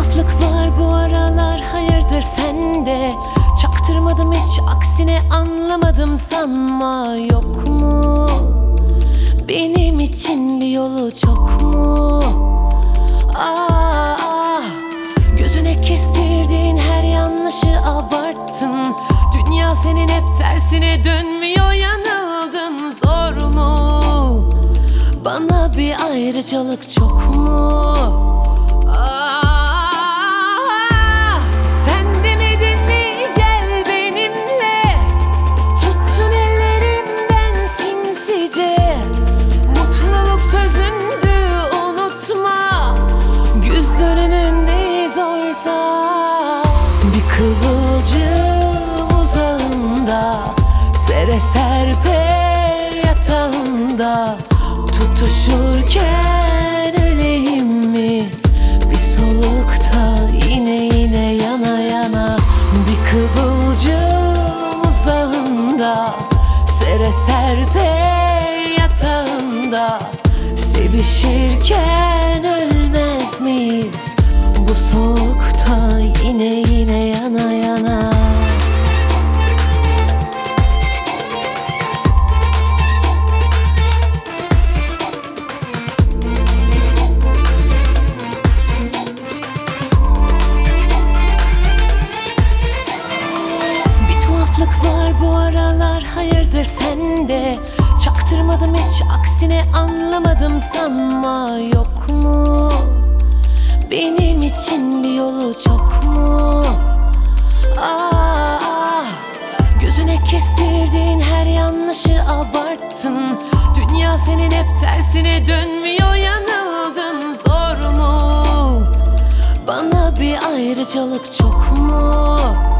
tuhaflık var bu aralar, hayırdır sende? Çaktırmadım hiç, aksine anlamadım sanma. Yok mu benim için bir yolu, çok mu? Gözüne kestirdiğin her yanlışı abarttın. Dünya senin hep tersine dönmüyor, yanıldın. Zor mu bana bir ayrıcalık, çok mu? Sen demedin mi gel benimle? Tuttun ellerimden sinsice. Mutluluk sözündü, unutma. Güz dönümündeyiz oysa. Bir kıvılcım uzağında, sere serpe yatağında. Tutuşurken öleyim mi? Bir solukta yine yana yana. Bir kıvılcım uzağında, sere serpe yatağında. Sevişirken ölmez miyiz? Bu soğukta yine yana yana. Var bu aralar, hayırdır sende? Çaktırmadım hiç, aksine anlamadım sanma. Yok mu benim için bir yolu, çok mu? Gözüne kestirdiğin her yanlışı abarttın. Dünya senin hep tersine dönmüyor, yanıldın. Zor mu bana bir ayrıcalık, çok mu?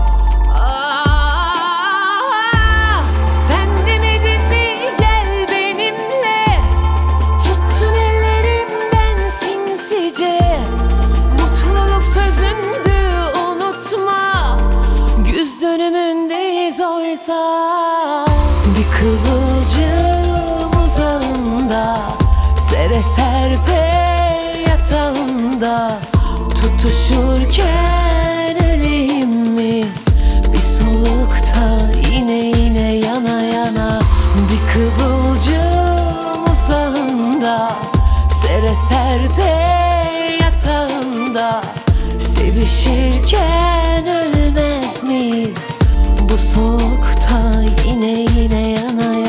Dönümündeyiz oysa. Bir kıvılcım uzağında, sere serpe yatağında. Tutuşurken öleyim mi? Bir solukta yine yana yana. Bir kıvılcım uzağında, sere serpe yatağında. Sevişirken ölmez miyiz? Bu soğukta yine yana yana.